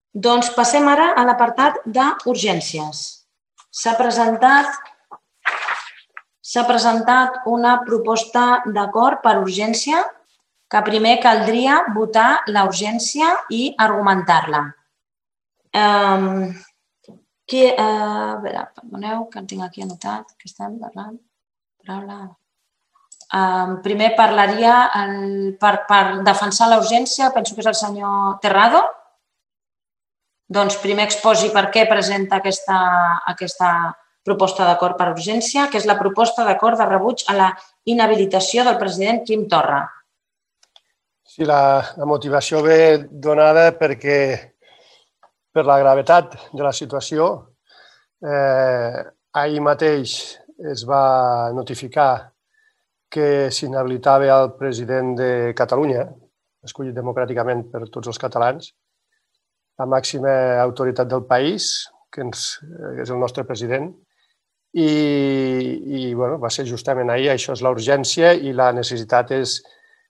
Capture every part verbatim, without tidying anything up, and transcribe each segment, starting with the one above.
Doncs passem ara a l'apartat d'urgències. S'ha presentat, s'ha presentat una proposta d'acord per urgència que primer caldria votar la urgència i argumentar-la. Um, qui, uh, a veure, perdoneu, que en tinc aquí anotat, que estem parlant. Paraula. Um, primer parlaria el, per, per defensar la urgència, penso que és el senyor Terrado. Doncs primer exposi per què presenta aquesta, aquesta proposta d'acord per urgència, que és la proposta d'acord de rebuig a la inhabilitació del president Quim Torra. Sí, la, la motivació ve donada perquè per la gravetat de la situació. Eh, ahir mateix es va notificar que s'inhabilitava el president de Catalunya, escollit democràticament per tots els catalans, la màxima autoritat del país, que ens, és el nostre president, i, i bueno, va ser justament ahir. Això és la urgència i la necessitat és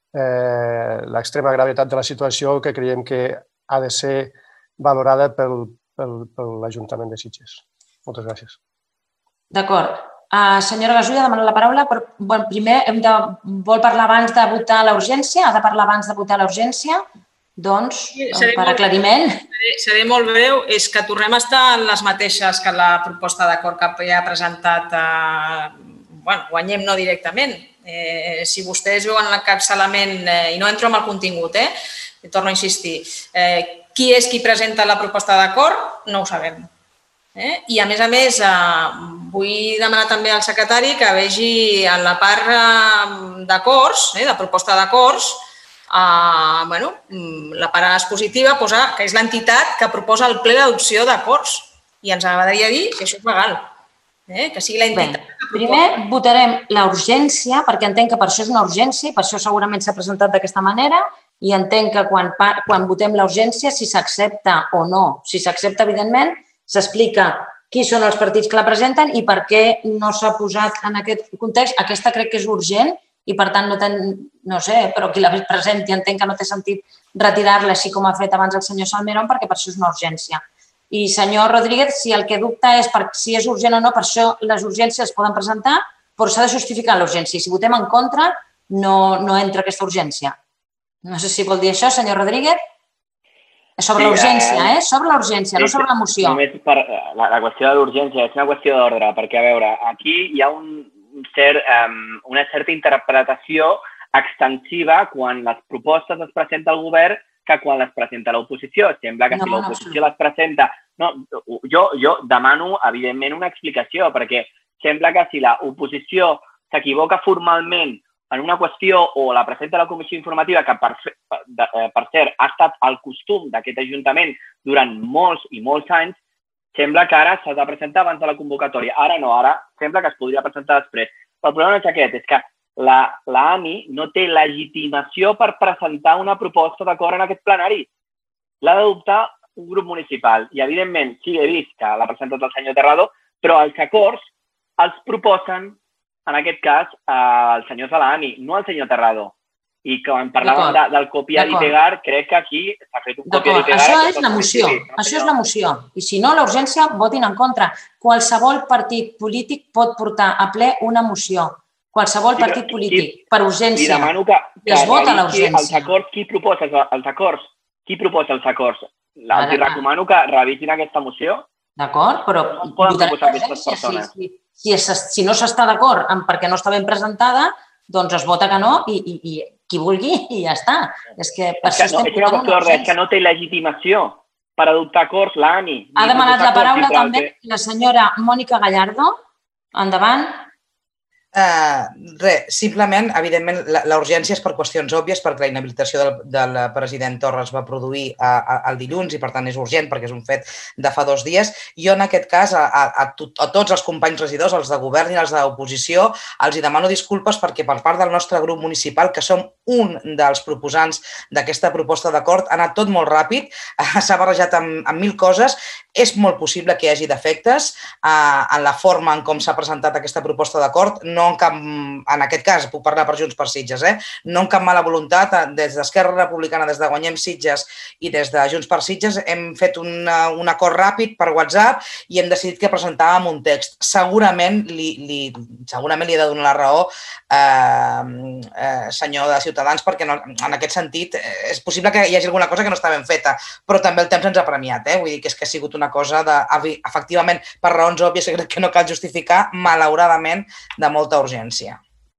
eh, l'extrema gravetat de la situació que creiem que ha de ser valorada pel, pel, per l'Ajuntament de Sitges. Moltes gràcies. D'acord. Uh, senyora Gasulla, demana la paraula. Però, bueno, primer, hem de, vol parlar abans de votar la urgència? Ha de parlar abans de votar la urgència? Doncs, seré per molt, aclariment... Seré, seré molt breu. És que tornem a estar en les mateixes que la proposta d'acord que ja ha presentat. Eh, bueno, guanyem no directament. Eh, si vostès veuen l'encapçalament, eh, i no entro en el contingut, eh, torno a insistir, eh, qui és qui presenta la proposta d'acord, no ho sabem. Eh? I, a més a més, eh, vull demanar també al secretari que vegi en la part eh, d'acords, eh, de proposta d'acords, eh, bueno, la part expositiva posa que és l'entitat que proposa el ple d'adopció d'acords. I ens agradaria dir que això és legal, eh? Que sigui l'entitat. Bé, primer votarem la urgència, perquè entenc que per això és una urgència i per això segurament s'ha presentat d'aquesta manera, i entenc que quan, quan votem la urgència, si s'accepta o no, si s'accepta, evidentment, s'explica qui són els partits que la presenten i per què no s'ha posat en aquest context. Aquesta crec que és urgent i, per tant, no, ten, no sé, però qui la presenti entenc que no té sentit retirar-la, així com ha fet abans el senyor Salmerón, perquè per això és una urgència. I, senyor Rodríguez, si el que dubta és per, si és urgent o no, per això les urgències es poden presentar, però s'ha de justificar l'urgència. I si votem en contra, no, no entra aquesta urgència. No sé si vol dir això, senyor Rodríguez. Sobre sí, l'urgència, eh? Sobre l'urgència, sí, no sobre la moció. Només per la, la qüestió de l'urgència és una qüestió d'ordre, perquè, a veure, aquí hi ha un cert, um, una certa interpretació extensiva quan les propostes les presenta el govern que quan les presenta l'oposició. Sembla que no, si l'oposició no, les presenta... No, jo, jo demano, evidentment, una explicació, perquè sembla que si l'oposició s'equivoca formalment en una qüestió o la presenta a la comissió informativa, que per, per cert ha estat el costum d'aquest Ajuntament durant molts i molts anys, sembla que ara s'ha de presentar abans de la convocatòria. Ara no, ara sembla que es podria presentar després. Però el problema és aquest, és que la, la ANI no té legitimació per presentar una proposta d'acord en aquest plenari. L'ha d'adoptar un grup municipal. I, evidentment, sí, he vist que l'ha presentat el senyor Terrado, però els acords els proposen en aquest cas, el senyor Salani, no el senyor Terrado. I quan parlàvem de, del copiar i pegar, crec que aquí s'ha fet un copiar i pegar. Això és la moció, això és la moció. I si no, la urgència, votin en contra. Qualsevol partit polític pot portar a ple una moció. Qualsevol partit polític, per urgència. I demano que, que es vota la urgència. Els acords, qui proposa els acords? Qui proposa els acords? Els recomano que revisin aquesta moció. D'acord, però no poden proposar aquestes persones. Si, si, si, si no s'està d'acord perquè no està ben presentada, doncs es vota que no i, i, i qui vulgui i ja està. És que per és que això no, estem votant una urgència. És que no té legitimació per adoptar acords l'ANI. Ha demanat la paraula també la senyora Mònica Gallardo. Endavant. Uh, res, simplement, evidentment, la, la urgència és per qüestions òbvies, perquè la inhabilitació del, del president Torra es va produir a, a, el dilluns i, per tant, és urgent perquè és un fet de fa dos dies. Jo, en aquest cas, a, a, a, to, a tots els companys regidors, els de govern i els d'oposició, els hi demano disculpes perquè per part del nostre grup municipal, que som un dels proposants d'aquesta proposta d'acord, ha anat tot molt ràpid, s'ha barrejat amb, amb mil coses. és molt possible que hi hagi defectes en la forma en com s'ha presentat aquesta proposta d'acord, no en cap, en aquest cas, puc parlar per Junts per Sitges, eh? no en cap mala voluntat, des d'Esquerra Republicana, des de Guanyem Sitges i des de Junts per Sitges hem fet una, un acord ràpid per WhatsApp i hem decidit que presentàvem un text. Segurament li, li, segurament li he de donar la raó, eh, eh, senyor de Ciutadans, perquè no, en aquest sentit és possible que hi hagi alguna cosa que no està ben feta, però també el temps ens ha premiat, eh? Vull dir que és que ha sigut una cosa de, efectivament, per raons òbvies que crec que no cal justificar, malauradament, de molta urgència.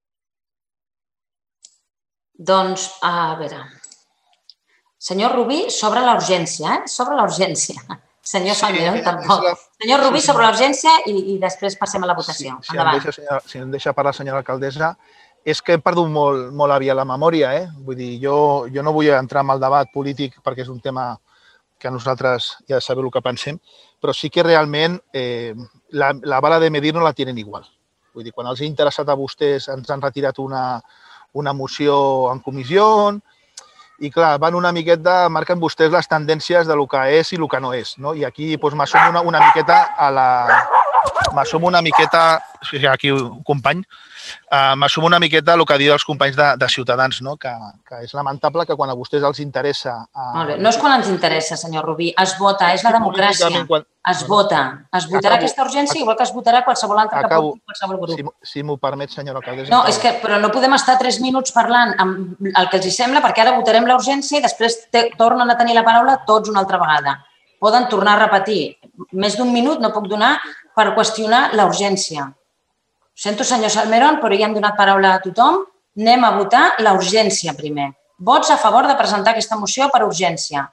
Doncs, a veure... Senyor Rubí, sobre la urgència, eh? Sobre la urgència. Senyor Salmerón, tampoc. Senyor Rubí, sobre la urgència i, i després passem a la votació. Si, si, em deixa, senyora, si em deixa parlar, senyora alcaldessa, és que hem perdut molt, molt aviat la memòria. Eh? Vull dir, jo, jo no vull entrar en el debat polític perquè és un tema que nosaltres ja sabeu el que pensem, però sí que realment eh, la, la bala de medir no la tenen igual. Vull dir, quan els ha interessat a vostès ens han retirat una, una moció en comissió i, clar, van una miqueta, marquen vostès les tendències de lo que és i el que no és. No? I aquí doncs, m'assumo una, una miqueta a la... M'assumo una miqueta... Aquí un company. Uh, M'assumo una miqueta el que ha dit els companys de, de Ciutadans, no? que, que és lamentable que quan a vostès els interessa... Uh... Molt bé. No és quan ens interessa, senyor Rubí, es vota, és la democràcia. Quan... Es vota. Es votarà acabo, aquesta urgència igual que es votarà qualsevol altre acabo, que qualsevol grup. Si, si m'ho permet, senyora alcaldessa. No, és que, però no podem estar tres minuts parlant amb el que els hi sembla, perquè ara votarem la urgència i després te, tornen a tenir la paraula tots una altra vegada. Poden tornar a repetir. Més d'un minut no puc donar per qüestionar la urgència. Sento, senyor Salmerón, però ja hem donat paraula a tothom. Anem a votar la urgència primer. Vots a favor de presentar aquesta moció per urgència.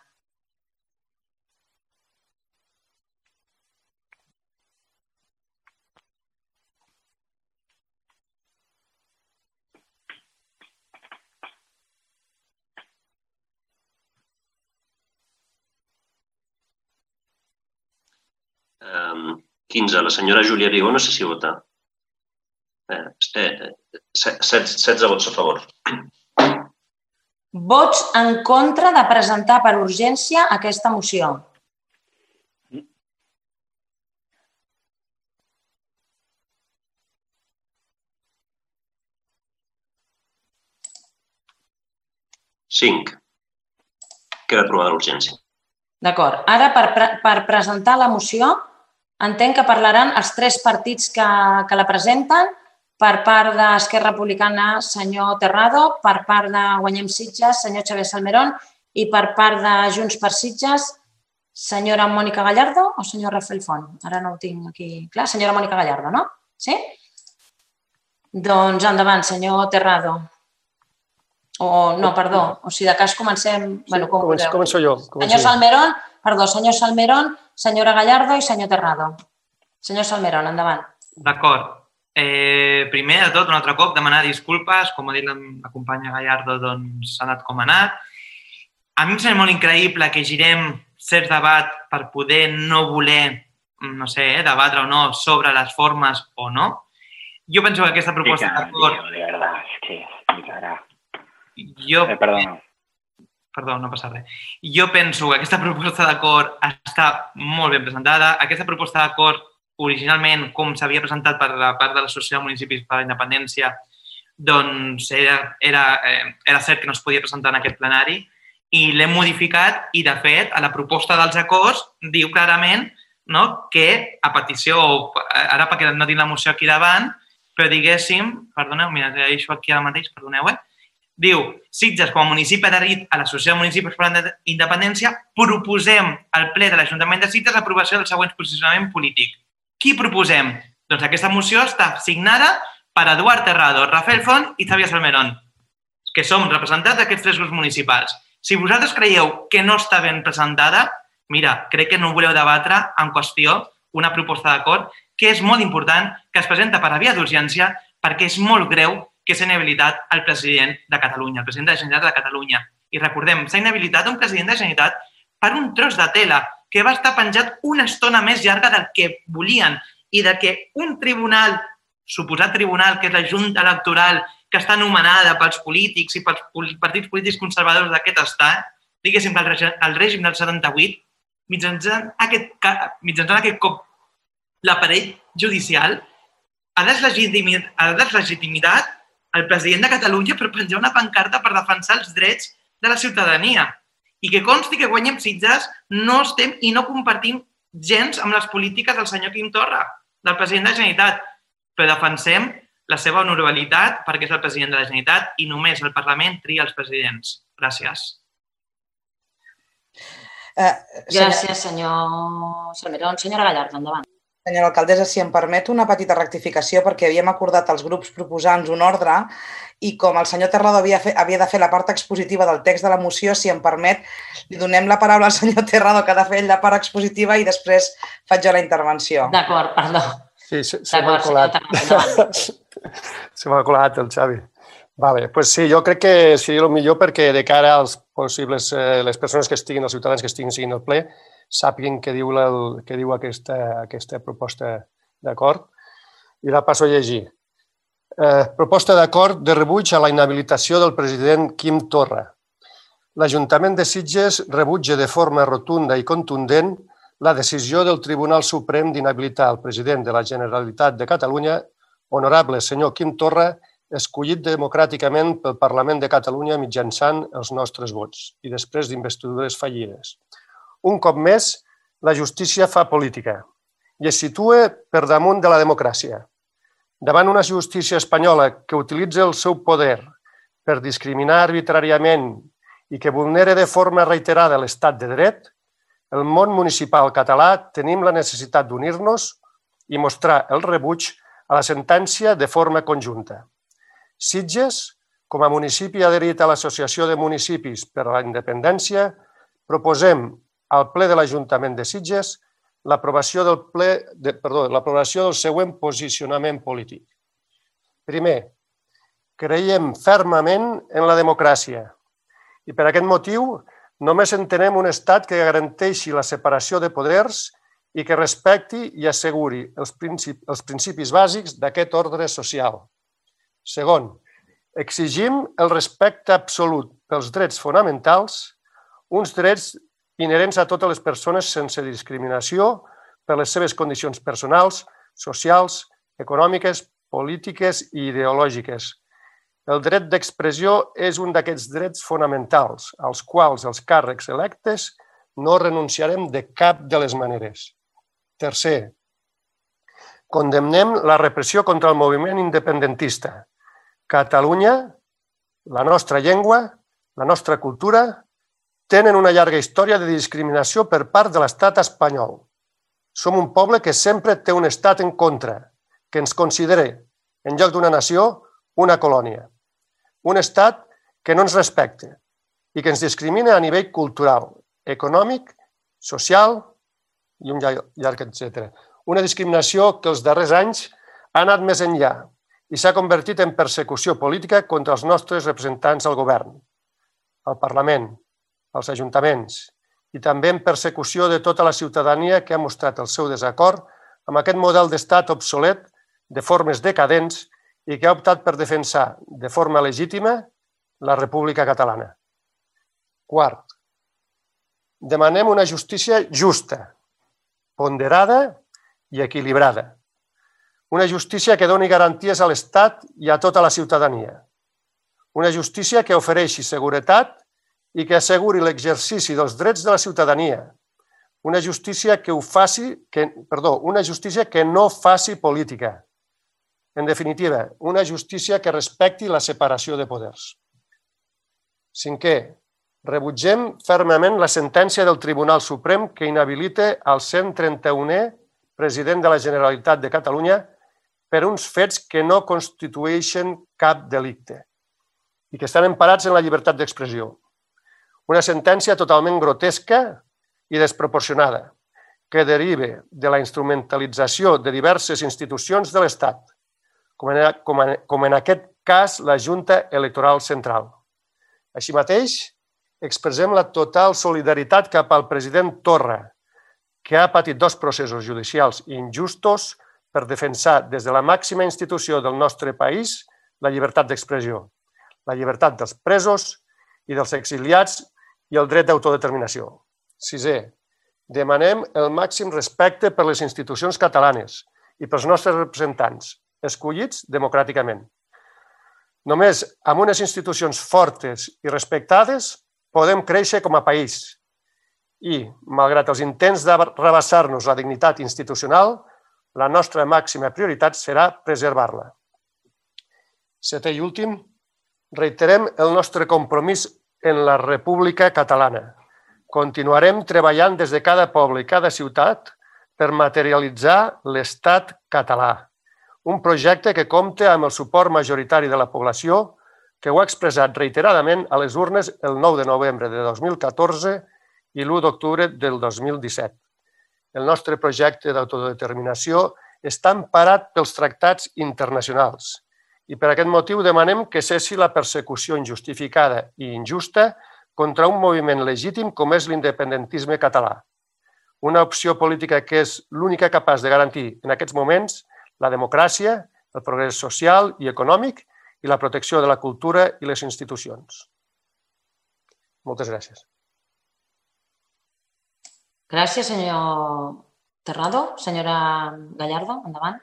quinze. La senyora Júlia Vigó, no sé si vota. setze vots a favor. Vots en contra de presentar per urgència aquesta moció. cinc. Queda aprovada l'urgència. D'acord. Ara, per, per presentar la moció, entenc que parlaran els tres partits que, que la presenten, per part d'Esquerra Republicana, senyor Terrado, per part de Guanyem Sitges, senyor Xavier Salmerón, i per part de Junts per Sitges, senyora Mònica Gallardo o senyor Rafael Font? Ara no ho tinc aquí clar. Senyora Mònica Gallardo, no? Sí? Doncs endavant, senyor Terrado. O no, perdó. O si de cas comencem... Sí, començo jo. Senyor Salmerón, perdó, senyor Salmerón, senyora Gallardo i senyor Terrado. Senyor Salmerón, endavant. D'acord. Eh, primer de tot, un altre cop, demanar disculpes. Com ha dit la, la companya Gallardo, doncs s'ha anat com ha anat. A mi em sembla molt increïble que girem cert debat per poder no voler, no sé, eh, debatre o no sobre les formes o no. Jo penso que aquesta proposta d'acord... De verdad, es que me cagará. Jo... Eh, perdona. Perdó, no passa res. Jo penso que aquesta proposta d'acord està molt ben presentada. Aquesta proposta d'acord, originalment, com s'havia presentat per la part de l'Associació de Municipis per la Independència, doncs era, era, eh, era cert que no es podia presentar en aquest plenari i l'hem modificat i, de fet, a la proposta dels acords diu clarament, no, que a petició, ara perquè no tinc la moció aquí davant, però diguéssim, perdoneu, mira, això aquí ara mateix, perdoneu, eh? Diu, Sitges, com a municipi adherit a l'Associació de Municipis per la Independència, proposem al ple de l'Ajuntament de Sitges l'aprovació del següent posicionament polític. Qui proposem? Doncs aquesta moció està signada per Eduard Terrado, Rafael Font i Xavier Salmerón, que som representats d'aquests tres grups municipals. Si vosaltres creieu que no està ben presentada, mira, crec que no voleu debatre en qüestió una proposta d'acord que és molt important, que es presenta per a via d'urgència perquè és molt greu que s'ha inhabilitat el president de Catalunya, el president de la Generalitat de Catalunya. I recordem, s'ha inhabilitat un president de la Generalitat per un tros de tela que va estar penjat una estona més llarga del que volien i de que un tribunal, suposat tribunal, que és la Junta Electoral, que està anomenada pels polítics i pels partits polítics conservadors d'aquest estat, diguéssim que el règim del setanta-vuit, mitjançant aquest, mitjançant aquest cop l'aparell judicial ha deslegitimitat, ha deslegitimitat el president de Catalunya per penjar una pancarta per defensar els drets de la ciutadania. I que consti que Guanyem Sitges no estem i no compartim gens amb les polítiques del senyor Quim Torra, del president de la Generalitat, però defensem la seva honorabilitat perquè és el president de la Generalitat i només el Parlament tria els presidents. Gràcies. Eh, Gràcies, senyor Salmerón. Senyora Gallardo, endavant. Senyora alcaldessa, si em permet una petita rectificació, perquè havíem acordat als grups proposants un ordre i com el senyor Terrado havia, fe, havia de fer la part expositiva del text de la moció, si em permet, li donem la paraula al senyor Terrado, que ha de fer ell la part expositiva i després faig jo la intervenció. D'acord, perdó. Sí, se, se m'ha colat. Se m'ha colat el Xavi. Vale, pues sí, jo crec que seria el millor perquè de cara als possibles, eh, les persones que estiguin, els ciutadans que estiguin seguint el ple, sàpiguen què diu, el, què diu aquesta, aquesta proposta d'acord. I la passo a llegir. Eh, proposta d'acord de rebuig a la inhabilitació del president Quim Torra. L'Ajuntament de Sitges rebutja de forma rotunda i contundent la decisió del Tribunal Suprem d'inhabilitar el president de la Generalitat de Catalunya, honorable senyor Quim Torra, escollit democràticament pel Parlament de Catalunya mitjançant els nostres vots i després d'investidures fallides. Un cop més, la justícia fa política i es situa per damunt de la democràcia. Davant una justícia espanyola que utilitza el seu poder per discriminar arbitràriament i que vulnera de forma reiterada l'estat de dret, el món municipal català tenim la necessitat d'unir-nos i mostrar el rebuig a la sentència de forma conjunta. Sitges, com a municipi adherit a l'Associació de Municipis per a la Independència, proposem al ple de l'Ajuntament de Sitges l'aprovació del, ple de, perdó, l'aprovació del següent posicionament polític. Primer, creiem fermament en la democràcia i per aquest motiu només entenem un estat que garanteixi la separació de poders i que respecti i asseguri els principis, els principis bàsics d'aquest ordre social. Segon, exigim el respecte absolut pels drets fonamentals, uns drets inherents a totes les persones sense discriminació per les seves condicions personals, socials, econòmiques, polítiques i ideològiques. El dret d'expressió és un d'aquests drets fonamentals, als quals els càrrecs electes no renunciarem de cap de les maneres. Tercer, condemnem la repressió contra el moviment independentista. Catalunya, la nostra llengua, la nostra cultura, tenen una llarga història de discriminació per part de l'estat espanyol. Som un poble que sempre té un estat en contra, que ens considera, en lloc d'una nació, una colònia. Un estat que no ens respecta i que ens discrimina a nivell cultural, econòmic, social i un llarg etcètera. Una discriminació que els darrers anys ha anat més enllà i s'ha convertit en persecució política contra els nostres representants al govern, al Parlament, als ajuntaments i també en persecució de tota la ciutadania que ha mostrat el seu desacord amb aquest model d'estat obsolet, de formes decadents i que ha optat per defensar de forma legítima la República Catalana. Quart, demanem una justícia justa, ponderada i equilibrada. Una justícia que doni garanties a l'Estat i a tota la ciutadania. Una justícia que ofereixi seguretat i que asseguri l'exercici dels drets de la ciutadania. Una justícia que ho faci, que, perdó, una justícia que no faci política. En definitiva, una justícia que respecti la separació de poders. Cinquè, rebutgem fermament la sentència del Tribunal Suprem que inhabilita el cent trenta-unè president de la Generalitat de Catalunya per uns fets que no constitueixen cap delicte i que estan emparats en la llibertat d'expressió. Una sentència totalment grotesca i desproporcionada que deriva de la instrumentalització de diverses institucions de l'Estat, com en, com, en, com en aquest cas la Junta Electoral Central. Així mateix, expressem la total solidaritat cap al president Torra, que ha patit dos processos judicials injustos per defensar des de la màxima institució del nostre país la llibertat d'expressió, la llibertat dels presos i dels exiliats i el dret d'autodeterminació. Sisè, Demanem el màxim respecte per les institucions catalanes i pels nostres representants, escollits democràticament. Només amb unes institucions fortes i respectades podem créixer com a país i, malgrat els intents de rebassar-nos la dignitat institucional, la nostra màxima prioritat serà preservar-la. Setè i últim, reiterem el nostre compromís en la República Catalana. Continuarem treballant des de cada poble i cada ciutat per materialitzar l'Estat català, un projecte que compta amb el suport majoritari de la població que ho ha expressat reiteradament a les urnes el nou de novembre de dos mil catorze i l'u d'octubre del dos mil disset. El nostre projecte d'autodeterminació està emparat pels tractats internacionals i per aquest motiu demanem que cessi la persecució injustificada i injusta contra un moviment legítim com és l'independentisme català. Una opció política que és l'única capaç de garantir en aquests moments la democràcia, el progrés social i econòmic i la protecció de la cultura i les institucions. Moltes gràcies. Gràcies, senyor Terrado. Senyora Gallardo, endavant.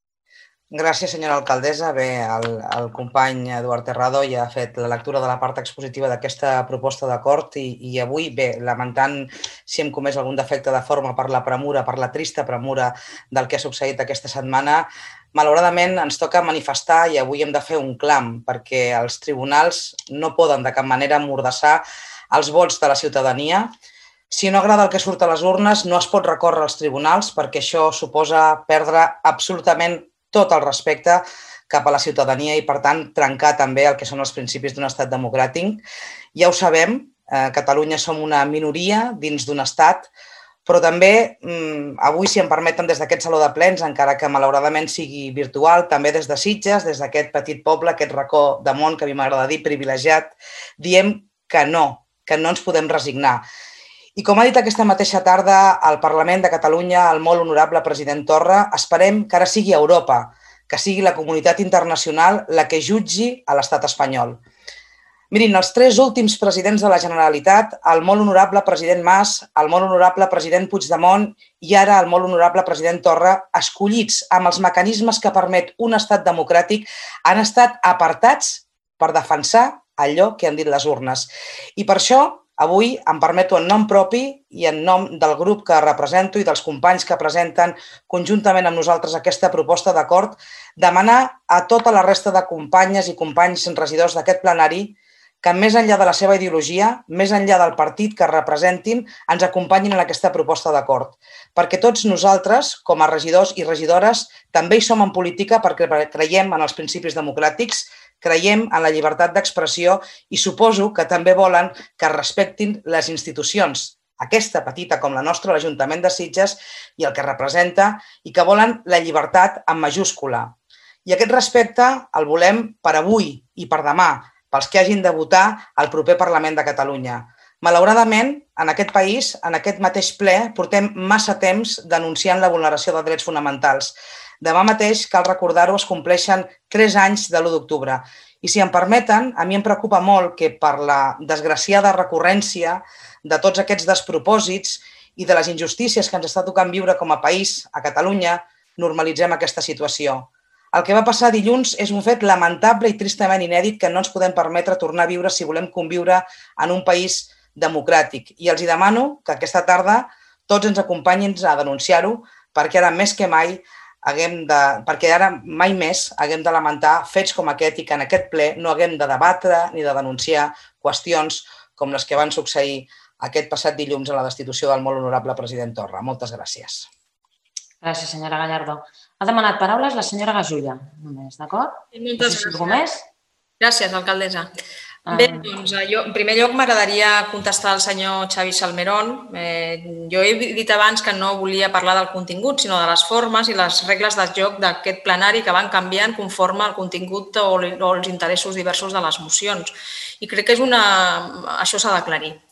Gràcies, senyora alcaldessa. Bé, el, el company Eduard Terrado ja ha fet la lectura de la part expositiva d'aquesta proposta d'acord i, i avui, bé, lamentant si hem comès algun defecte de forma per la premura, per la trista premura del que ha succeït aquesta setmana, malauradament ens toca manifestar i avui hem de fer un clam perquè els tribunals no poden de cap manera emmordassar els vots de la ciutadania. Si no agrada el que surt a les urnes, no es pot recórrer als tribunals perquè això suposa perdre absolutament tot el respecte cap a la ciutadania i, per tant, trencar també el que són els principis d'un estat democràtic. Ja ho sabem, a Catalunya som una minoria dins d'un estat, però també avui, si em permeten, des d'aquest saló de plens, encara que malauradament sigui virtual, també des de Sitges, des d'aquest petit poble, aquest racó de món que a mi m'agrada dir, privilegiat, diem que no, que no ens podem resignar. I com ha dit aquesta mateixa tarda al Parlament de Catalunya el molt honorable president Torra, esperem que ara sigui Europa, que sigui la comunitat internacional la que jutgi a l'estat espanyol. Mirin, els tres últims presidents de la Generalitat, el molt honorable president Mas, el molt honorable president Puigdemont i ara el molt honorable president Torra, escollits amb els mecanismes que permet un estat democràtic, han estat apartats per defensar allò que han dit les urnes. I per això, avui em permeto en nom propi i en nom del grup que represento i dels companys que presenten conjuntament amb nosaltres aquesta proposta d'acord, demanar a tota la resta de companyes i companys regidors d'aquest plenari que més enllà de la seva ideologia, més enllà del partit que representin, ens acompanyin en aquesta proposta d'acord. Perquè tots nosaltres, com a regidors i regidores, també hi som en política perquè creiem en els principis democràtics, creiem en la llibertat d'expressió i suposo que també volen que es respectin les institucions, aquesta petita com la nostra, l'Ajuntament de Sitges, i el que representa, i que volen la llibertat en majúscula. I aquest respecte el volem per avui i per demà, pels que hagin de votar al proper Parlament de Catalunya. Malauradament, en aquest país, en aquest mateix ple, portem massa temps denunciant la vulneració de drets fonamentals. Demà mateix, cal recordar-ho, es compleixen tres anys de l'u d'octubre. I si em permeten, a mi em preocupa molt que per la desgraciada recurrència de tots aquests despropòsits i de les injustícies que ens està tocant viure com a país, a Catalunya, normalitzem aquesta situació. El que va passar dilluns és un fet lamentable i tristament inèdit que no ens podem permetre tornar a viure si volem conviure en un país democràtic. I els demano que aquesta tarda tots ens acompanyin a denunciar-ho perquè ara més que mai haguem de, perquè ara mai més haguem de lamentar fets com aquest i que en aquest ple no haguem de debatre ni de denunciar qüestions com les que van succeir aquest passat dilluns a la destitució del molt honorable president Torra. Moltes gràcies. Gràcies, senyora Gallardo. Ha demanat paraules la senyora Gasulla, només, d'acord? Moltes gràcies. Gràcies, alcaldessa. Bé, doncs jo, en primer lloc m'agradaria contestar al senyor Xavi Salmerón. Eh, jo he dit abans que no volia parlar del contingut, sinó de les formes i les regles de joc d'aquest plenari que van canviant conforme al contingut o els interessos diversos de les mocions. I crec que és una... això s'ha d'aclarir.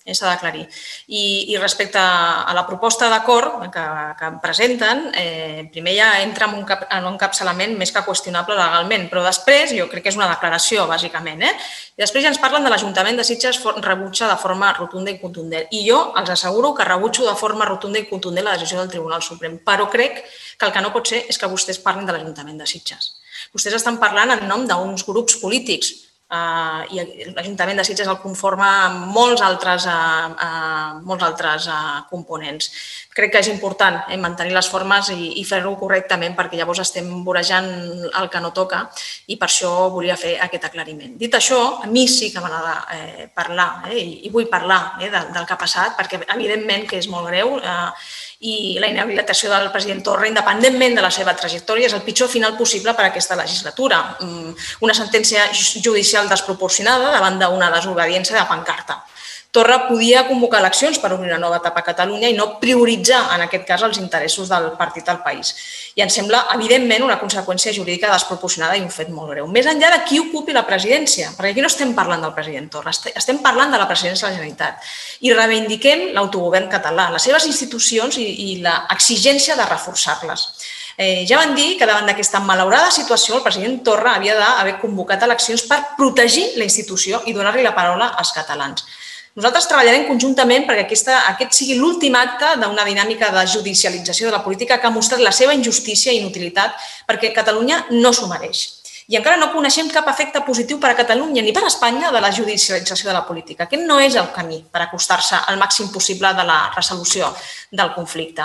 s'ha d'aclarir. I, I respecte a la proposta d'acord que, que em presenten, eh, primer ja entra en un, cap, en un capçalament més que qüestionable legalment, però després jo crec que és una declaració, bàsicament. Eh? I després ja ens parlen de l'Ajuntament de Sitges rebutja de forma rotunda i contundent. I jo els asseguro que rebutjo de forma rotunda i contundent la decisió del Tribunal Suprem, però crec que el que no pot ser és que vostès parlin de l'Ajuntament de Sitges. Vostès estan parlant en nom d'uns grups polítics, Uh, i l'Ajuntament de Sitges el conforma molts altres, uh, uh, molts altres uh, components. Crec que és important eh, mantenir les formes i, i fer-ho correctament perquè llavors estem vorejant el que no toca i per això volia fer aquest aclariment. Dit això, a mi sí que m'agrada eh, parlar eh, i, i vull parlar eh, del, del que ha passat perquè evidentment que és molt greu eh, i la inhabilitació del president Torra, independentment de la seva trajectòria, és el pitjor final possible per a aquesta legislatura. Una sentència judicial desproporcionada davant d'una desobediència de pancarta. Torra podia convocar eleccions per obrir una nova etapa a Catalunya i no prioritzar, en aquest cas, els interessos del partit del país. I ens sembla, evidentment, una conseqüència jurídica desproporcionada i un fet molt greu. Més enllà de qui ocupi la presidència, perquè aquí no estem parlant del president Torra, estem parlant de la presidència de la Generalitat. I reivindiquem l'autogovern català, les seves institucions i, i l'exigència de reforçar-les. Eh, ja van dir que davant d'aquesta malaurada situació el president Torra havia d'haver convocat eleccions per protegir la institució i donar-li la paraula als catalans. Nosaltres treballarem conjuntament perquè aquesta, aquest sigui l'últim acte d'una dinàmica de judicialització de la política que ha mostrat la seva injustícia i inutilitat perquè Catalunya no s'ho mereix. I encara no coneixem cap efecte positiu per a Catalunya ni per a Espanya de la judicialització de la política. Aquest no és el camí per acostar-se al màxim possible de la resolució del conflicte.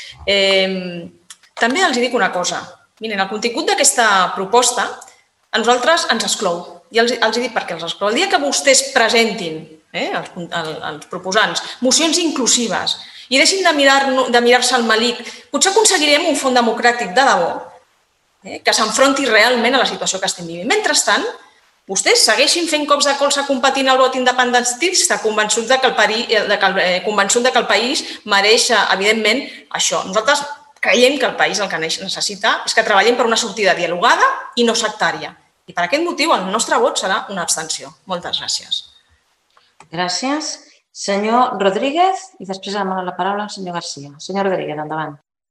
Eh, també els dic una cosa. Miren, el contingut d'aquesta proposta a nosaltres ens exclou. I els, els dic per què els exclou. El dia que vostès presentin Eh, els, els proposants, mocions inclusives i deixin de mirar-se de mirar al malic, potser aconseguirem un fons democràtic de debò eh, que s'enfronti realment a la situació que estem vivint. Mentrestant, vostès segueixin fent cops de colze competint el vot independentista, convençuts de que el, pari, de que el, eh, convençut de que el país mereix, evidentment, això. Nosaltres creiem que el país el que necessita és que treballem per una sortida dialogada i no sectària. I per aquest motiu el nostre vot serà una abstenció. Moltes gràcies. Gràcies. Senyor Rodríguez i després demana la paraula al senyor García. Senyor Rodríguez, endavant.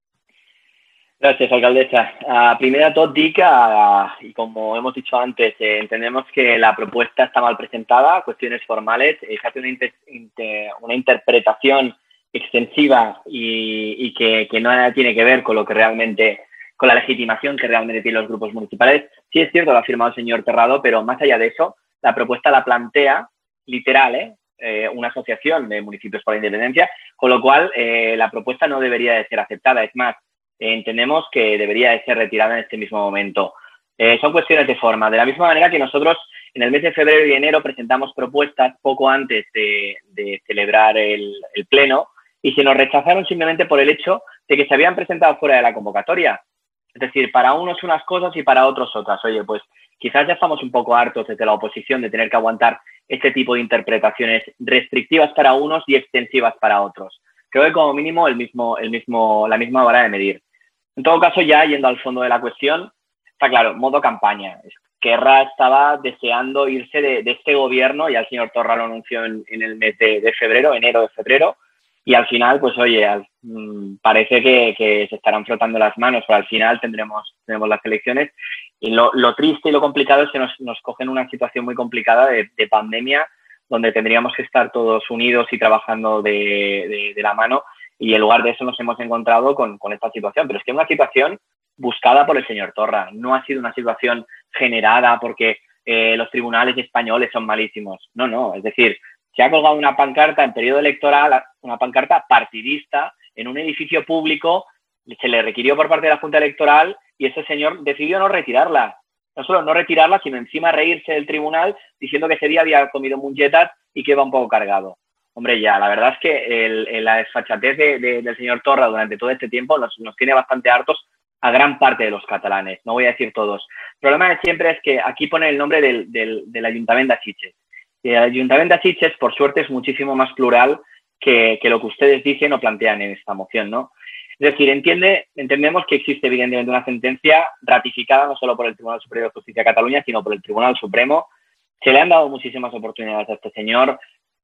Gracias, alcaldesa. Uh, primero de todo, di que, uh, y como hemos dicho antes, eh, entendemos que la propuesta está mal presentada, cuestiones formales, eh, se hace una, inter, inter, una interpretación extensiva y, y que, que no tiene que ver con lo que realmente, con la legitimación que realmente tienen los grupos municipales. Sí es cierto, lo ha afirmado el señor Terrado, pero más allá de eso, la propuesta la plantea literal, ¿eh? Eh, una asociación de municipios por la independencia, con lo cual eh, la propuesta no debería de ser aceptada. Es más, eh, entendemos que debería de ser retirada en este mismo momento. Eh, son cuestiones de forma. De la misma manera que nosotros en el mes de febrero y enero presentamos propuestas poco antes de, de celebrar el, el pleno y se nos rechazaron simplemente por el hecho de que se habían presentado fuera de la convocatoria. Es decir, para unos unas cosas y para otros otras. Oye, pues quizás ya estamos un poco hartos desde la oposición de tener que aguantar este tipo de interpretaciones restrictivas para unos y extensivas para otros. Creo que como mínimo, el mismo, el mismo, la misma vara de medir. En todo caso, ya yendo al fondo de la cuestión, está claro, modo campaña. Esquerra estaba deseando irse de, de este gobierno, ya el señor Torra lo anunció en, en el mes de, de febrero, enero de febrero, y al final, pues oye, al, mmm, parece que, que se estarán frotando las manos, pero al final tendremos, tendremos las elecciones. Y lo, lo triste y lo complicado es que nos, nos cogen una situación muy complicada de, de pandemia, donde tendríamos que estar todos unidos y trabajando de, de, de la mano, y en lugar de eso nos hemos encontrado con, con esta situación. Pero es que es una situación buscada por el señor Torra, no ha sido una situación generada porque eh, los tribunales españoles son malísimos. No, no, es decir, se ha colgado una pancarta en periodo electoral, una pancarta partidista, en un edificio público, se le requirió por parte de la Junta Electoral y ese señor decidió no retirarla. No solo no retirarla, sino encima reírse del tribunal diciendo que ese día había comido munchetas y que iba un poco cargado. Hombre, ya, la verdad es que el, el, la desfachatez de, de, del señor Torra durante todo este tiempo nos, nos tiene bastante hartos a gran parte de los catalanes, no voy a decir todos. El problema de siempre es que aquí pone el nombre del, del, del Ayuntamiento de Sitges. Y el Ayuntamiento de Sitges, por suerte, es muchísimo más plural que, que lo que ustedes dicen o plantean en esta moción, ¿no? Es decir, entiende, entendemos que existe evidentemente una sentencia ratificada no solo por el Tribunal Superior de Justicia de Cataluña, sino por el Tribunal Supremo. Se le han dado muchísimas oportunidades a este señor.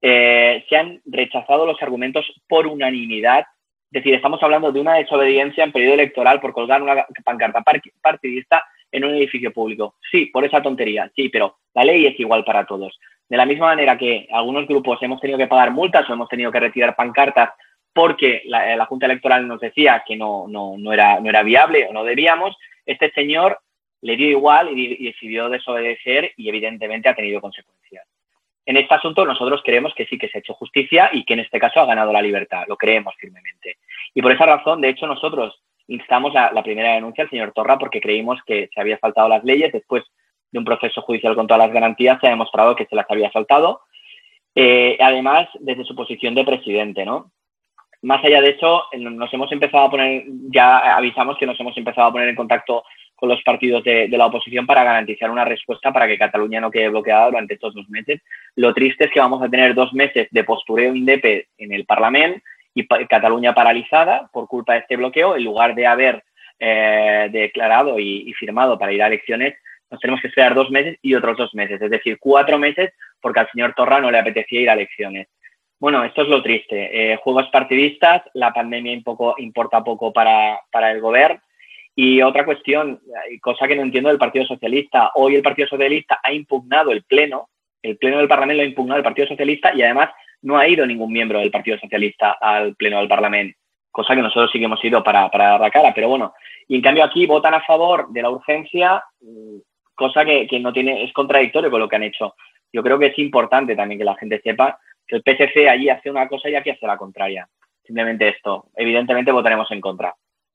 eh, se han rechazado los argumentos por unanimidad. Es decir, estamos hablando de una desobediencia en periodo electoral por colgar una pancarta partidista en un edificio público. Sí, por esa tontería, sí, pero la ley es igual para todos. De la misma manera que algunos grupos hemos tenido que pagar multas o hemos tenido que retirar pancartas porque la, la Junta Electoral nos decía que no, no, no, era, no era viable o no debíamos, este señor le dio igual y, y decidió desobedecer y evidentemente ha tenido consecuencias. En este asunto nosotros creemos que sí que se ha hecho justicia y que en este caso ha ganado la libertad, lo creemos firmemente. Y por esa razón, de hecho, nosotros instamos a la primera denuncia al señor Torra porque creímos que se había saltado las leyes. Después de un proceso judicial con todas las garantías se ha demostrado que se las había saltado. Eh, además, desde su posición de presidente, ¿no? Más allá de eso, nos hemos empezado a poner, ya avisamos que nos hemos empezado a poner en contacto con los partidos de, de la oposición para garantizar una respuesta para que Cataluña no quede bloqueada durante estos dos meses. Lo triste es que vamos a tener dos meses de postureo indepe en el Parlamento y pa Cataluña paralizada por culpa de este bloqueo. En lugar de haber eh, declarado y, y firmado para ir a elecciones, nos tenemos que esperar dos meses y otros dos meses, es decir, cuatro meses porque al señor Torra no le apetecía ir a elecciones. Bueno, esto es lo triste. Eh, juegos partidistas, la pandemia un poco, importa poco para, para el gobierno. Y otra cuestión, cosa que no entiendo del Partido Socialista. Hoy el Partido Socialista ha impugnado el Pleno, el Pleno del Parlamento lo ha impugnado el Partido Socialista y además no ha ido ningún miembro del Partido Socialista al Pleno del Parlamento, cosa que nosotros sí que hemos ido para, para dar la cara. Pero bueno, y en cambio aquí votan a favor de la urgencia, cosa que, que no tiene, es contradictorio con lo que han hecho. Yo creo que es importante también que la gente sepa que el P S C allí hace una cosa y aquí hace la contraria. Simplemente esto. Evidentemente votaremos en contra.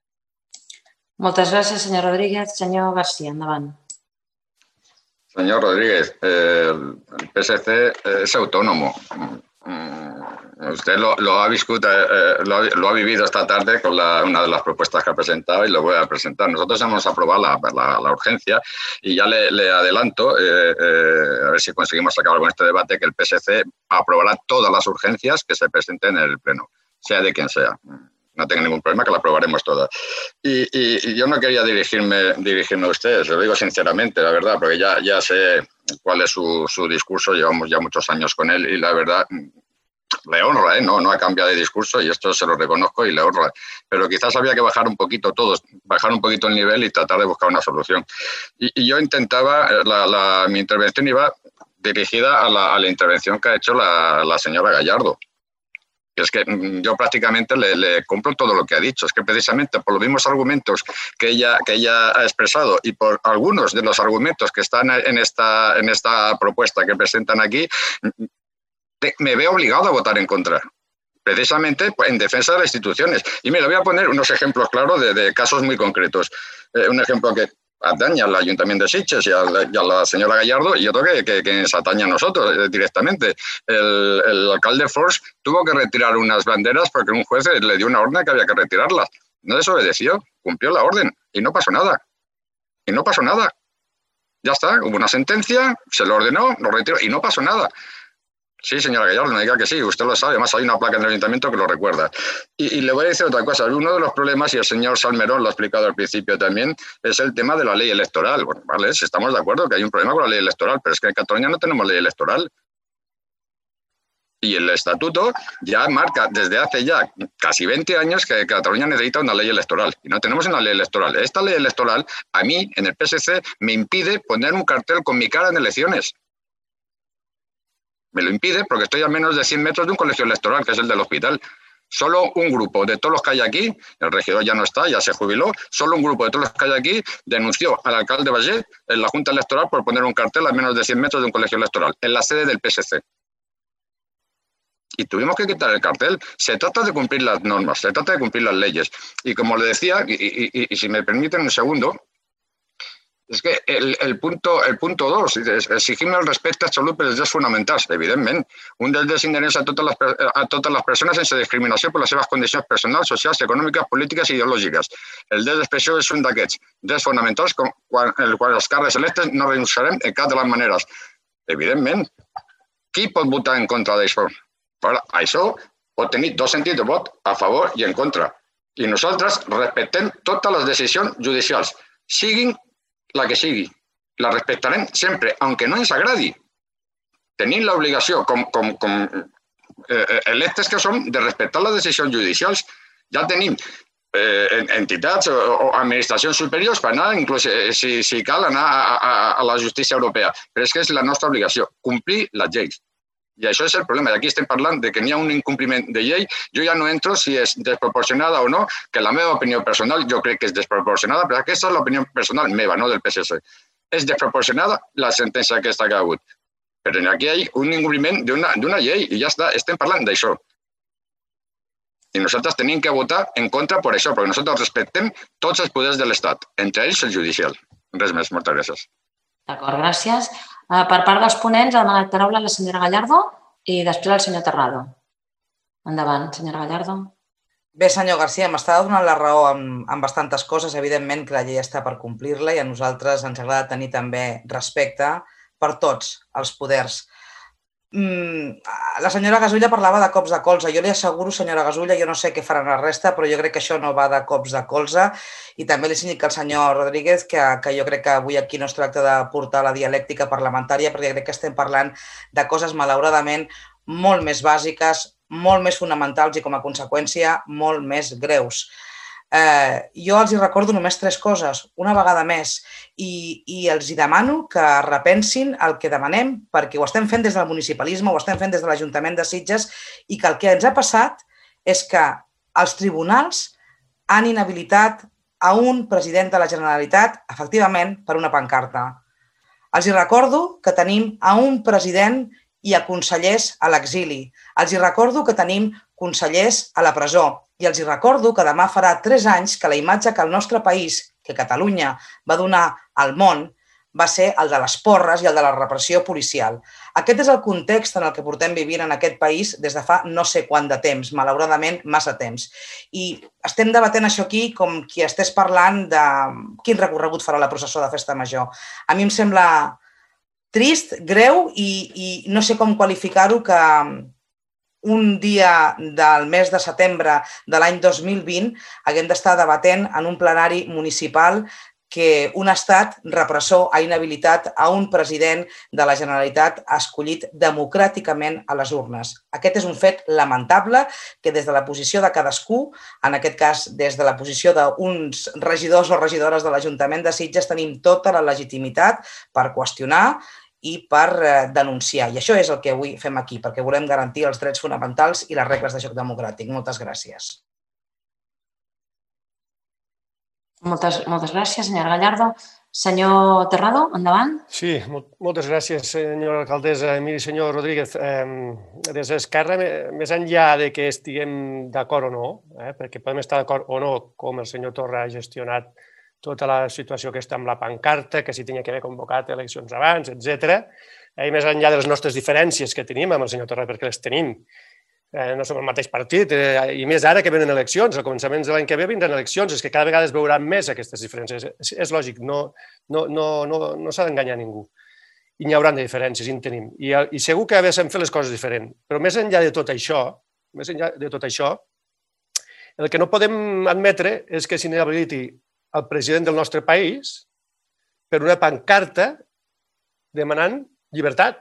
Moltes gràcies, senyor Rodríguez. Senyor García, endavant. Señor Rodríguez, eh, el P S C es autónomo. Usted lo, lo, ha, viscut, eh, lo, ha, lo ha vivido esta tarde con la, una de las propuestas que ha presentado y lo voy a presentar. Nosotros hemos aprobado la, la, la urgencia y ya le, le adelanto, eh, eh, a ver si conseguimos acabar con este debate, que el P S C aprobará todas las urgencias que se presenten en el Pleno, sea de quien sea. No tengo ningún problema, que la aprobaremos todas. Y, y, y yo no quería dirigirme, dirigirme a ustedes, lo digo sinceramente, la verdad, porque ya, ya sé cuál es su, su discurso, llevamos ya muchos años con él y la verdad le honra, ¿eh? no, no ha cambiado de discurso y esto se lo reconozco y le honra. Pero quizás había que bajar un poquito todos, bajar un poquito el nivel y tratar de buscar una solución. Y, y yo intentaba, la, la, mi intervención iba dirigida a la, a la intervención que ha hecho la, la señora Gallardo. Es que yo prácticamente le, le compro todo lo que ha dicho. Es que precisamente por los mismos argumentos que ella, que ella ha expresado y por algunos de los argumentos que están en esta, en esta propuesta que presentan aquí, me veo obligado a votar en contra. Precisamente en defensa de las instituciones. Y me voy a poner unos ejemplos claros de, de casos muy concretos. Eh, un ejemplo que atañe al Ayuntamiento de Sitges y a la, y a la señora Gallardo y otro que, que, que nos atañe a nosotros eh, directamente. El, el alcalde Force tuvo que retirar unas banderas porque un juez le dio una orden que había que retirarlas. No desobedeció, cumplió la orden y no pasó nada. Y no pasó nada. Ya está, hubo una sentencia, se lo ordenó, lo retiró y no pasó nada. Sí, señora Gallardo, me diga que sí, usted lo sabe, además hay una placa en el ayuntamiento que lo recuerda. Y, y le voy a decir otra cosa, uno de los problemas, y el señor Salmerón lo ha explicado al principio también, es el tema de la ley electoral. Bueno, vale, si estamos de acuerdo que hay un problema con la ley electoral, pero es que en Cataluña no tenemos ley electoral. Y el estatuto ya marca desde hace ya casi veinte años que Cataluña necesita una ley electoral. Y no tenemos una ley electoral. Esta ley electoral, a mí, en el P S C, me impide poner un cartel con mi cara en elecciones. Me lo impide porque estoy a menos de cien metros de un colegio electoral, que es el del hospital. Solo un grupo de todos los que hay aquí, el regidor ya no está, ya se jubiló, solo un grupo de todos los que hay aquí denunció al alcalde Ballé en la Junta Electoral por poner un cartel a menos de cien metros de un colegio electoral, en la sede del P S C. Y tuvimos que quitar el cartel. Se trata de cumplir las normas, se trata de cumplir las leyes. Y como le decía, y, y, y, y si me permiten un segundo, es que el, el punto el punto dos, exigir el respecte absolut pels drets fonamentals, evidentment. Un dels drets inherents a totes les, a totes les persones sense discriminació per les seves condicions personals, socials, econòmiques, polítiques i ideològiques. El dret d'expressió és un d'aquests drets fonamentals com, quan, el qual els càrrecs electes no renunciarem en cap de les maneres. Evidentment. Qui pot votar en contra d'això? Això pot tenir dos sentits de vot, a favor i en contra. I nosaltres respectem totes les decisions judicials, siguin la que sigui, la respectarem sempre, aunque no ens agradi. Tenim l'obligació, com, com, com eh, electes que som de respectar les decisions judicials. Ja tenim eh, entitats o, o administracions superiors per anar, inclús eh, si, si cal, anar a, a, a la justícia europea. Però és que és la nostra obligació, complir les lleis. I això és el problema. Aquí estem parlant de que n'hi ha un incompliment de llei. Jo ja no entro si és desproporcionada o no, que la meva opinió personal jo crec que és desproporcionada, però aquesta és l'opinió personal meva, no del P S C. És desproporcionada la sentència aquesta que ha hagut. Però aquí hi ha un incompliment d'una llei i ja està, estem parlant d'això. I nosaltres tenim que votar en contra per això, perquè nosaltres respectem tots els poders de l'Estat, entre ells el judicial. Res més, moltes gràcies. D'acord, gràcies. Per part dels ponents ha demanat paraula la senyora Gallardo i després el senyor Terrado. Endavant, senyora Gallardo. Bé, senyor García, m'està donant la raó en, en bastantes coses. Evidentment que la llei està per complir-la i a nosaltres ens agrada tenir també respecte per tots els poders. Mm, la senyora Gasulla parlava de cops de colze. Jo li asseguro, senyora Gasulla, jo no sé què faran la resta, però jo crec que això no va de cops de colze. I també li significa al senyor Rodríguez que, que jo crec que avui aquí no es tracta de portar la dialèctica parlamentària, perquè crec que estem parlant de coses malauradament molt més bàsiques, molt més fonamentals i com a conseqüència molt més greus. Eh, jo els hi recordo només tres coses, una vegada més, i, i els hi demano que repensin el que demanem, perquè ho estem fent des del municipalisme, ho estem fent des de l'Ajuntament de Sitges, i que el que ens ha passat és que els tribunals han inhabilitat a un president de la Generalitat, efectivament, per una pancarta. Els hi recordo que tenim a un president i a consellers a l'exili. Els hi recordo que tenim consellers a la presó. I els hi recordo que demà farà tres anys que la imatge que el nostre país, que Catalunya, va donar al món va ser el de les porres i el de la repressió policial. Aquest és el context en el que portem vivint en aquest país des de fa no sé quant de temps, malauradament massa temps. I estem debatent això aquí com qui estés parlant de quin recorregut farà la processó de Festa Major. A mi em sembla trist, greu i, i no sé com qualificar-ho que un dia del mes de setembre de l'any dos mil vint haguem d'estar debatent en un plenari municipal que un estat repressor ha inhabilitat a un president de la Generalitat escollit democràticament a les urnes. Aquest és un fet lamentable que des de la posició de cadascú, en aquest cas des de la posició d'uns regidors o regidores de l'Ajuntament de Sitges, tenim tota la legitimitat per qüestionar i per denunciar. I això és el que avui fem aquí, perquè volem garantir els drets fonamentals i les regles de joc democràtic. Moltes gràcies. Moltes, moltes gràcies, senyora Gallardo. Senyor Terrado, endavant. Sí, moltes gràcies, senyora alcaldessa. Miri, senyor Rodríguez, eh, des d'Esquerra, més enllà de que estiguem d'acord o no, eh, perquè podem estar d'acord o no, com el senyor Torra ha gestionat tota la situació que està amb la pancarta, que si tenia que haver convocat eleccions abans, etcètera. I més enllà de les nostres diferències que tenim amb el senyor Torra, perquè les tenim, no som el mateix partit, i més ara que venen eleccions, al començament de l'any que ve vindran eleccions, és que cada vegada es veuran més aquestes diferències. És lògic, no, no, no, no, no s'ha d'enganyar ningú. I n'hi haurà de diferències, i en tenim. I, i segur que haguéssim fet les coses diferent. Però més enllà de tot això, més enllà de tot això, el que no podem admetre és que s'inhabiliti el president del nostre país per una pancarta demanant llibertat.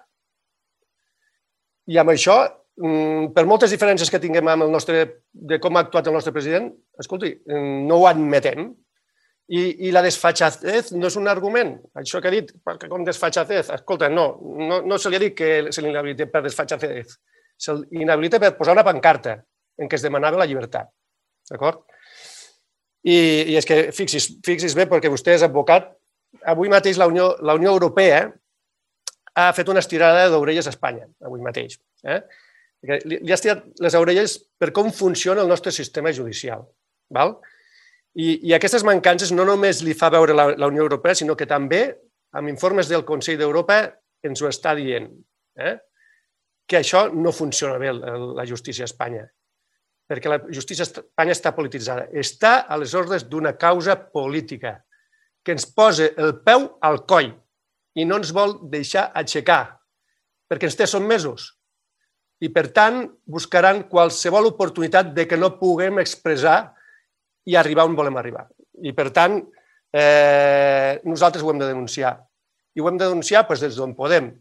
I amb això, per moltes diferències que tinguem amb el nostre, de com ha actuat el nostre president, escolti, no ho admetem. I, i la desfachatez no és un argument. Això que ha dit, perquè com desfachatez, escolta, no, no, no se li ha dit que se l'inhabilita per desfachatez. Se l'inhabilita per posar una pancarta en què es demanava la llibertat. D'acord? I, i és que, fixis, fixis bé, perquè vostè és advocat, avui mateix la Unió, la Unió Europea ha fet una estirada d'orelles a Espanya, avui mateix. Eh? Li, li ha estirat les orelles per com funciona el nostre sistema judicial. Val? I, I aquestes mancances no només li fa veure la, la Unió Europea, sinó que també, amb informes del Consell d'Europa, ens ho està dient. Eh? Que això no funciona bé, la justícia a Espanya. Perquè la justícia a Espanya està polititzada. Està a les ordres d'una causa política que ens posa el peu al coll i no ens vol deixar aixecar, perquè ens té sotmesos. I, per tant, buscaran qualsevol oportunitat de que no puguem expressar i arribar on volem arribar. I, per tant, eh, nosaltres ho hem de denunciar. I ho hem de denunciar doncs, des d'on podem.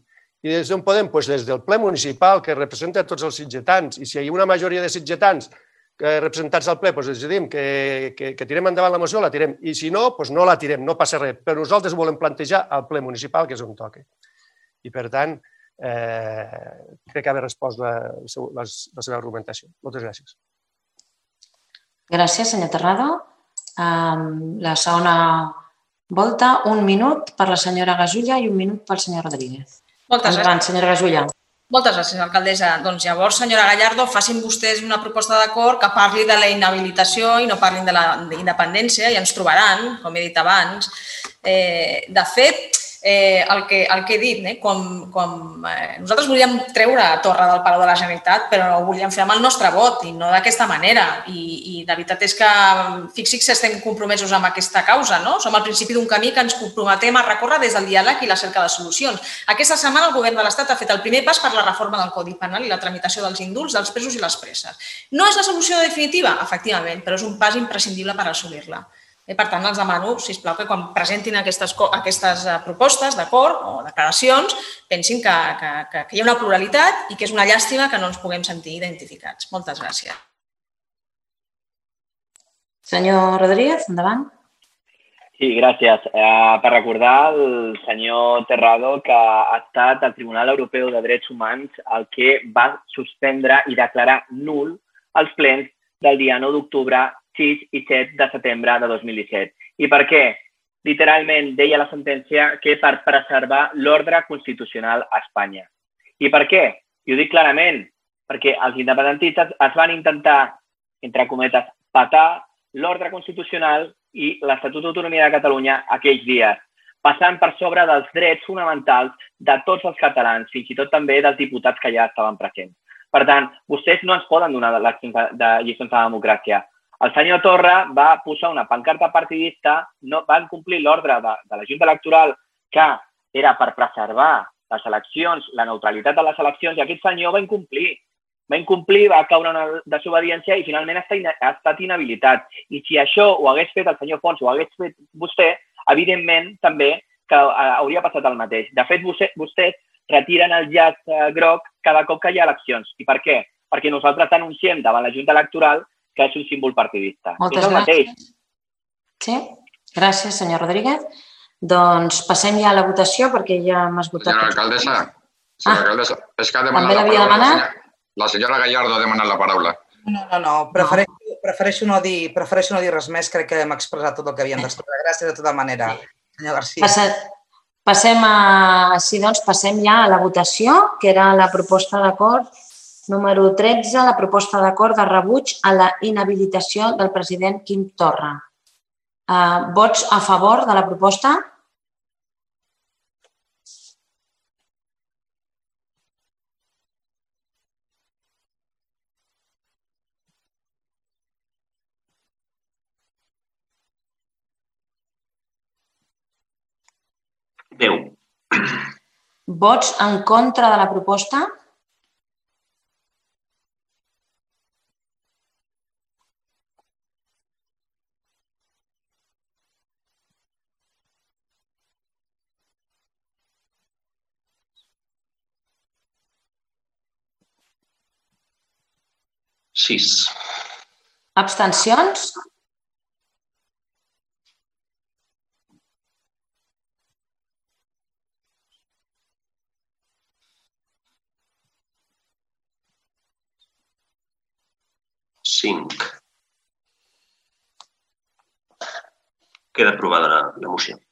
I des d'on podem? Doncs des del ple municipal, que representa tots els sitgetans. I si hi ha una majoria de sitgetans representats al ple, doncs decidim que, que, que tirem endavant la moció, la tirem. I si no, doncs no la tirem, no passa res. Però nosaltres volem plantejar al ple municipal, que és on toca. I, per tant, eh, crec que haver respost la, la, la seva argumentació. Moltes gràcies. Gràcies, senyor Terrado. Um, la segona volta, un minut per la senyora Gasulla i un minut pel senyor Rodríguez. Moltes Endavant, senyora Gasulla. Moltes gràcies, alcaldessa. Doncs llavors, senyora Gallardo, facin vostès una proposta d'acord que parli de la inhabilitació i no parlin de la independència i ens trobaran, com he dit abans. Eh, de fet, eh, el, que, el que he dit, eh, com, com eh, nosaltres volíem treure Torra del Palau de la Generalitat, però ho volíem fer amb el nostre vot i no d'aquesta manera. I, i la veritat és que fixi's si estem compromesos amb aquesta causa, no? Som al principi d'un camí que ens comprometem a recórrer des del diàleg i la cerca de solucions. Aquesta setmana el govern de l'Estat ha fet el primer pas per la reforma del Codi Penal i la tramitació dels indults dels presos i les preses. No és la solució definitiva? Efectivament, però és un pas imprescindible per assolir-la. Per tant, els demano, sisplau, que quan presentin aquestes, aquestes propostes d'acord o declaracions, pensin que, que, que hi ha una pluralitat i que és una llàstima que no ens puguem sentir identificats. Moltes gràcies. Senyor Rodríguez, endavant. Sí, gràcies. Eh, per recordar al senyor Terrado que ha estat el Tribunal Europeu de Drets Humans el que va suspendre i declarar nul els plens del dia nou d'octubre, sis i set de setembre de dos mil disset. I per què? Literalment deia la sentència que per preservar l'ordre constitucional a Espanya. I per què? I ho dic clarament, perquè els independentistes es van intentar, entre cometes, patar l'ordre constitucional i l'Estatut d'Autonomia de Catalunya aquells dies, passant per sobre dels drets fonamentals de tots els catalans, fins i tot també dels diputats que ja estaven presents. Per tant, vostès no ens poden donar lliçons de democràcia. El senyor Torra va posar una pancarta partidista, no, van complir l'ordre de, de la Junta Electoral que era per preservar les eleccions, la neutralitat de les eleccions, i aquest senyor va incomplir. Va incomplir, va caure una desobediència i finalment ha estat inhabilitat. I si això ho hagués fet el senyor Fons o ho hagués fet vostè, evidentment també que hauria passat el mateix. De fet, vostès retiren el llaç groc cada cop que hi ha eleccions. I per què? Perquè nosaltres denunciem davant la Junta Electoral que és un símbol partidista. Moltes gràcies. Sí, gràcies, senyor Rodríguez. Doncs passem ja a la votació perquè ja hem esgotat. Senyora alcaldessa, senyora alcaldessa, és que ha demanat també l'havia demanat? La senyora Gallardo ha demanat la paraula. No, no, no, prefereixo, prefereixo, no dir, prefereixo no dir res més, crec que hem expressat tot el que havíem d'expressar. Gràcies de tota manera, senyor García. Passa, passem a, així doncs, passem ja a la votació, que era la proposta d'acord número tretze, la proposta d'acord de rebuig a la inhabilitació del president Quim Torra. Uh, vots a favor de la proposta? deu. Vots en contra de la proposta? sis. Abstencions? cinc. Queda aprovada la, la moció.